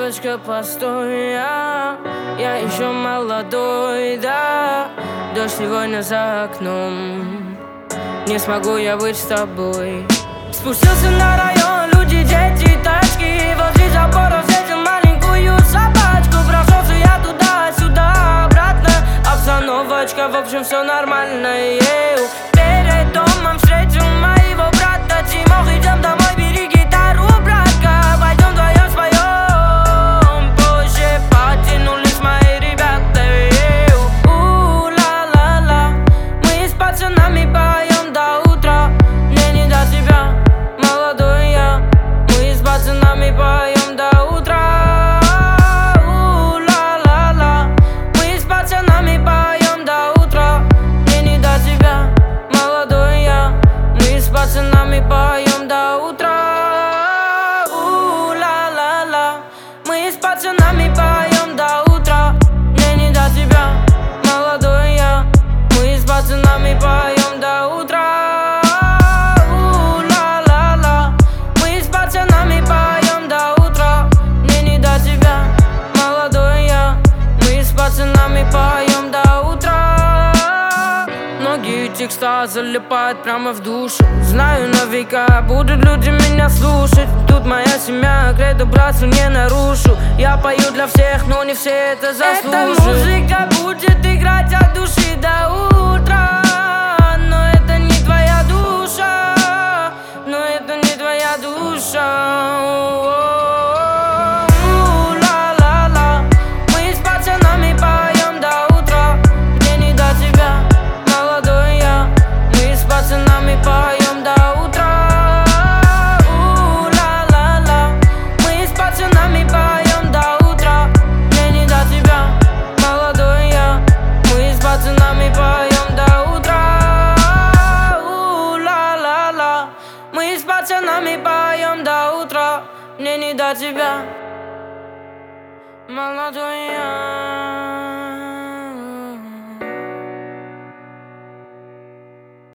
Девочка, постой, я еще молодой, да. Дождь сегодня за окном, не смогу я быть с тобой. Спустился на район, люди, дети, тачки. Возле забора встретил маленькую собачку. Прошелся я туда-сюда, обратно. Обстановочка, в общем, все нормально. Перед домом встретил моего брата Тимох. Идем домой, бери гитару, братка. Пойдем вдвоем споем. Позже потянулись мои ребята. У-ла-ла-ла. Мы с пацанами поем до утра. Мне не до тебя, молодой я. Мы с пацанами поем до утра. У-ла-ла-ла. Мы с пацанами поем до утра. Мне не до тебя, молодой я. Мы с пацанами поем до утра. У-ла-ла-ла. Мы с пацанами поем до утра. Мне не до тебя, молодой я. Мы с пацанами поем до утра. У-ла-ла-ла. Мы с пацанами поем до утра. Мне не до тебя, молодой я. Мы с пацанами поем до утра. Многие текста залипают прямо в душу. Знаю на века, будут люди меня слушать. Тут моя семья, кредо братству не нарушу. Я пою для всех, но не все это заслуживают. Эта музыка будет играть от души до утра. Но это не твоя душа. Но это не твоя душа. У-ла-ла-ла. Мы с пацанами поем до утра. Мне не до тебя, молодой я. Мы с пацанами поем до утра. У-ла-ла-ла. Мы с пацанами поем до утра. Мне не до тебя, молодой я. Мы с пацанами поем до утра. У-ла-ла-ла. Мы с пацанами поем до утра. Мне не до тебя, молодой я.